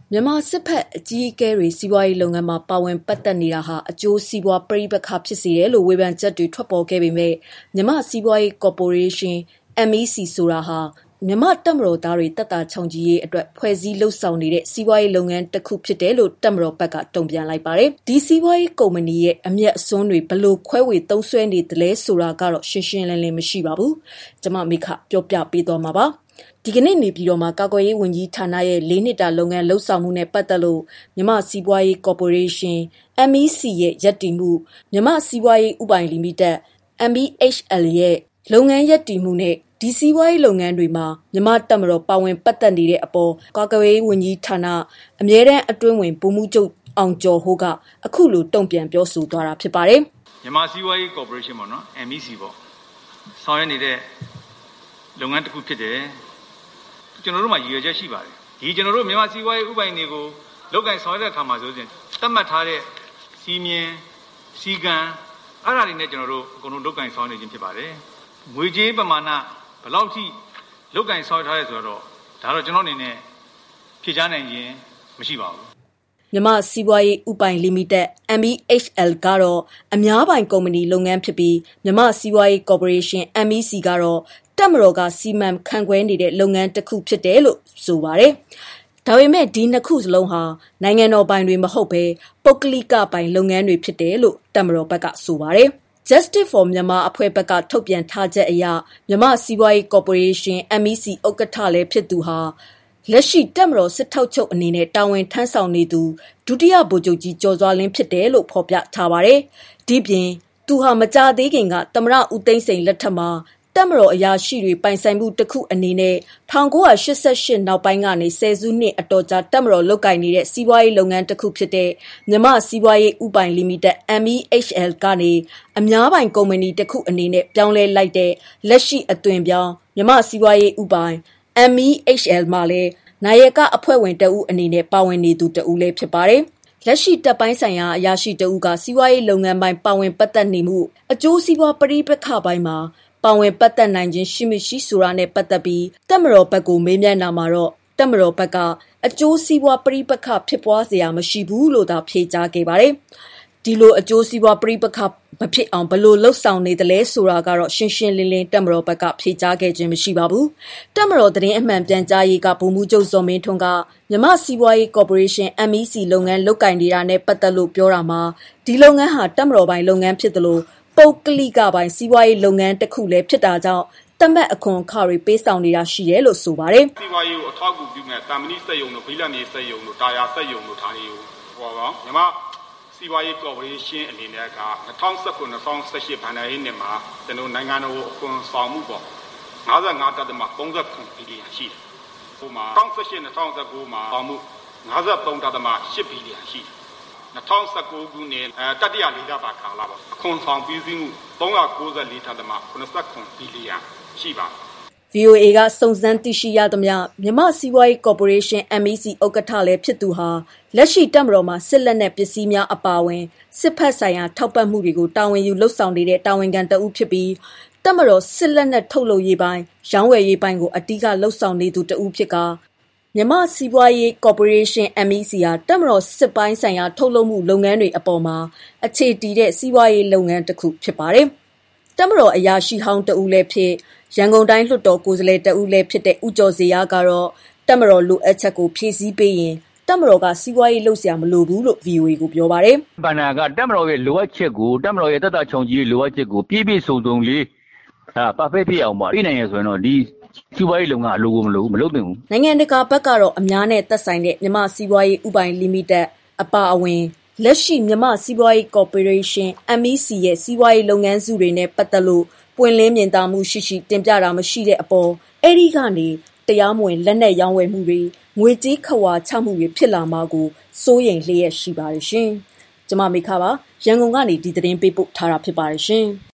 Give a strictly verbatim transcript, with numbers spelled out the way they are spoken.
မြန်မာစစ်ဖက်အကြီးအကဲတွေစီးပွားရေးလုပ်ငန်းမှာပါဝင်ပတ်သက်နေတာဟာအကျိုးစီးပွားပရိပက္ခဖြစ်စေတယ်လို့ဝေဖန်ချက်တွေထွက်ပေါ်ခဲ့ပေမဲ့မြန်မာစီးပွားရေးကော်ပိုရေးရှင်း M E C ဆိုတာဟာမြန်မာတပ်မတော်သားတွေတပ်သားချုံကြီးရေးအတွက်ဖွဲ့စည်းလှုပ်ဆောင်နေတဲ့စီးပွားရေးလုပ်ငန်းတစ်ခုဖြစ်တယ်လို့တပ်မတော်ဘက်ကတုံ့ပြန်လိုက်ပါတယ်။ဒီစီးပွားရေးကုမ္ပဏီရဲ့အမျက်အစွန်းတွေဘယ်လိုခွဲဝေသုံးစွဲနေသလဲဆိုတာကတော့ရှင်းရှင်းလင်းလင်းမရှိပါဘူး။ကျွန်မမိခပြောပြပေးသွားမှာပါ။ဒီကနေ့နေပြည်တော်မှာကာကွယ်ရေးဝန်ကြီးဌာနရဲ့လေးနှစ်တာလုပ်ငန်းလှုပ်ဆောင်မှုနဲ့ပတ်သက်လို့မြန်မာစီးပွားရေးကော်ပိုရေးရှင်း M E C ရဲ့ရပ်တည်မှုမြန်မာစီးပွားရေးဥပိုင်လီမိတက် M E H L ရဲ့လုပ်ငန်းရပ်တည်မှုနဲ့ဒီစီးပွားရေးလုပ်ငန်းတွေမှာမြန်မာတပ်မတော်ပါဝင်ပတ်သက်နေတဲ့အပေါ်ကာကွယ်ရေးဝန်ကြီးဌာနအမြဲတမ်းအတွင်းဝင်ဗိုလ်မှူးချုပ်အောင်ကျော်ဟိုးကအခုလိုတုံ့ပြန်ပြောဆိုသွားတာဖြစ်ပါတယ်။မြန်မာစီးပွားရေးကော်ပိုရေးရှင်းပေါ့နော် M E C ပေါ့ဆောင်ရွက်နေတဲ့လုပ်ငန်းတစ်ခုဖြစ်တယ်။ကျွန်တော်တို့မှာရည်ရွယ်ချက်ရှိပါတယ်။ဒီကျွန်တော်တို့မြန်မာစီးပွားရေးဥပိုင်တွေကိုလုပ်ကိုင်ဆောင်ရွက်တဲ့အခါမှာဆိုရင်သတ်မှတ်ထားတဲ့စီမင်းစီကံအဲ့ဒါတွေနဲ့ကျွန်တော်တို့အကုန်လုံးလုပ်ကိုင်ဆောင်ရွက်နေခြင်းဖြစ်ပါတယ်။ငွေကြေးပမာဏဘယ်လောက်ထိလုတ်ကင်ဆောက်ထားရဲဆိုတော့ဒါတော့ကျွန်တော်အနေနဲ့ဖြေချနိုင်ခြင်းမရှိပါဘူးမြန်မာစီးပွားရေးဥပိုင်လီမိတက် M E H L ကတော့အများပိုင်ကုမ္ပဏီလုပ်ငန်းဖြစ်ပြီးမြန်မာစီးပွားရေးကော်ပိုရေးရှင်း M E C ကတော့တပ်မတော်ကစီမံခန့်ခွဲနေတဲ့လုပ်ငန်းတစ်ခုဖြစ်တယ်လို့ဆိုပါတယ်ဒါပေမဲ့ဒီနှစ်ခုစလုံးဟာနိုင်ငံတော်ပိုင်တွေမဟုတ်ဘဲပုဂ္ဂလိကပိုင်လုပ်ငန်းတွေဖြစ်တယ်လို့တပ်မတော်ဘက်ကဆိုပါတယ်Justice for Myanmar အဖွဲ့ဘက်ကထုတ်ပြန်ထားချက်အရမြန်မာစီးပွားရေးကော်ပိုရေးရှင်း M E C ဥက္ကဋ္ဌလည်းဖြစ်သူဟာလက်ရှိတပ်မတော်စစ်ထောက်ချုပ်အနေနဲ့တာဝန်ထမ်းဆောင်နေသူဒုတိယဗိုလ်ချုပ်ကြီးကျော်စွာလင်းဖြစ်တယ်လို့ဖော်ပြထားပါတယ်။ဒီပြင်သူဟာမကြသေးခင်ကသမရဦးသိန်းစိန်လက်ထက်မှာတပ်မတော်အရာရှိတွေပိုင်ဆိုင်မှုတစ်ခုအနေနဲ့၁၉၈၈နောက်ပိုင်းကနေဆယ်စုနှစ်အတော်ကြာတပ်မတော်လုပ်ကိုင်နေတဲ့စီးပွားရေးလုပ်ငန်းတစ်ခုဖြစ်တဲ့မြန်မာစီးပွားရေးဥပိုင်လီမိတက် M E H L ကနေအများပိုင်ကုမ္ပဏီတစ်ခုအနေနဲ့ပြောင်းလဲလိုက်တဲ့လက်ရှိအသွင်ပြောင်းမြန်မာစီးပွားရေးဥပိုင် M E H L မှာလည်းနာယကအဖွဲ့ဝင်တအုပ်အနေနဲ့ပါဝင်နေသူတအုပ်လည်းဖြစ်ပါတယ်။လက်ရှိတပ်ပိုင်းဆိုင်ရာအရာရှိတအုပ်ကစီးပွားရေးလုပ်ငန်းပိုင်းပါဝင်ပတ်သက်နေမှုအကျိုးစီးပွားပရိပက္ခပိုင်းမှာပါဝင်ပတ်သက်နိုင်ခြင်းရှိမရှိဆိုတာနဲ့ပတ်သက်ပြီးတပ်မတော်ဘက်ကိုမေးမြန်းတာမှာတော့တပ်မတော်ဘက်ကအကျိုးစီးပွားပရိပက္ခဖြစ်ပွားစရာမရှိဘူးလို့သာဖြေကြားခဲ့ပါတယ်။ဒီလိုအကျိုးစီးပွားပရိပက္ခမဖြစ်အောင်ဘယ်လိုလှုပ်ဆောင်နေသလဲဆိုတာကတော့ရှင်းရှင်းလင်းလင်းတပ်မတော်ဘက်ကဖြေကြားခဲ့ခြင်းမရှိပါဘူး။တပ်မတော်သတင်းအမှန်ပြန်ကြားရေးကဗိုလ်မှူးချုပ်ဇော်မင်းထွန်းကမြန်မာစီးပွားရေးကော်ပိုရေးရှင်း M E C လုပ်ငန်းလုပ်ကိုင်နေတာနဲ့ပတ်သက်လို့ပြောတာမှာဒီလုပ်ငန်းဟာတပ်မတော်ပိုင်းလုပ်ငန်းဖြစ်တယ်လို့ပုဂ္ဂလိကပိုင်းစီးပွားရေးလုပ်ငန်းတစ်ခုလည်းဖြစ်တာကြောင့်တမတ်အခွန်အခတွေပေးဆောင်နေတာရှိတယ်လို့ဆိုပါတယ်စီးပွားရေးကိုအထောက်အကူပြုမဲ့တာမဏိစက်ယုံတို့ဘိလတ်နေစက်ယုံတို့တာယာစက်ယုံတို့ဒါတွေကိုဟောပါမြန်မာစီးပွားရေးကော်ပိုရေးရှင်းအနေနဲ့က၂၀၁၉-၂၀၁၈ဘဏ္ဍာရေးနှစ်မှာကျွန်တော်နိုင်ငံတော်အခွန်ဆောင်မှုပေါ့၅၅.၃၇ဘီလီယံရှိတယ်။ဟိုမှာ၂၀၁၈-၂၀၁၉မှာဆောင်မှု၅၃.၈ဘီလီယံရှိတယ်။၂၀၁၉ခုနှစ်အဲတတိယလေးလပါကာလပေါ့အခွန်ဆောင်ပြီးစီးမှု၃၉၄.၇၇ဘီလီယံရှိပါ V O A ကစုံစမ်းသိရှိရသမျှမြန်မာစီးပွားရေးကော်ပိုရေးရှင်း M E C ဥက္ကဋ္ဌလည်းဖြစ်သူဟာလက်ရှိတပ်မတော်မှာစစ်လက်နက်ပစ္စည်းများအပါအဝင်စစ်ဖက်ဆိုင်ရာထောက်ပံ့မှုတွေကိုတာဝန်ယူလှုပ်ဆောင်နေတဲ့တာဝန်ခံတဦးဖြစ်ပြီးတပ်မတော်စစ်လက်နက်ထုတ်လုပ်ရေးပိုင်းရောင်းဝယ်ရေးပိုင်းကိုအတိအကလှုပ်ဆောင်နေသူတဦးဖြစ်ကမြန်မာစီးပွားရေးကော်ပိုရေးရှင်း M E C ဟာတပ်မတော်စစ်ပိုင်းဆိုင်ရာထုတ်လုပ်မှုလုပ်ငန်းတွေအပေါ်မှာအခြေတည်တဲ့စီးပွားရေးလုပ်ငန်းတစ်ခုဖြစ်ပါတယ်။တပ်မတော်အရာရှိဟောင်းတဦးလည်းဖြစ်ရန်ကုန်တိုင်းလွှတ်တော်ကိုယ်စားလှယ်တဦးလည်းဖြစ်တဲ့ဦးကျော်စရာကတော့တပ်မတော်လိုအပ်ချက်ကိုဖြည့်ဆည်းပေးရင်တပ်မတော်ကစီးပွားရေးလုပ်စရာမလိုဘူးလို့ V O A ကိုပြောပါတယ်။ဘဏ္ဍာကတပ်မတော်ရဲ့လိုအပ်ချက်ကိုတပ်မတော်ရဲ့တပ်သားချုံကြီးလိုအပ်ချက်ကိုပြည့်ပြည့်စုံစုံလေးဟာ perfect ဖြစ်အောင်ပါပြည်နိုင်ရဆိုရင်တော့ဒီစီးပွားရေးလုပ်ငန်းအလိုကိုမလိုဘူးမလုပ်သင့်ဘူးနိုင်ငံတကာဘက်ကတော့အများနဲ့သက်ဆိုင်တဲ့မြန်မာစီးပွားရေးဥပိုင်လီမိတက်အပါအဝင်လက်ရှိမြန်မာစီးပွားရေးကော်ပိုရေးရှင်း M E C ရဲ့စီးပွားရေးလုပ်ငန်းစုတွေနဲ့ပတ်သက်လို့ပွင့်လင်းမြင်သာမှုရှိရှိတင်ပြတာမရှိတဲ့အပေါ်အဲ့ဒီကနေတရားမဝင်လက်နက်ရောင်းဝယ်မှုတွေငွေကြေးခဝါချမှုတွေဖြစ်လာမှာကိုစိုးရိမ်လျက်ရှိပါတယ်ရှင်။ကျွန်မမိခပါရန်ကုန်ကနေဒီသတင်းပေးပို့ထားတာဖြစ်ပါတယ်ရှင်။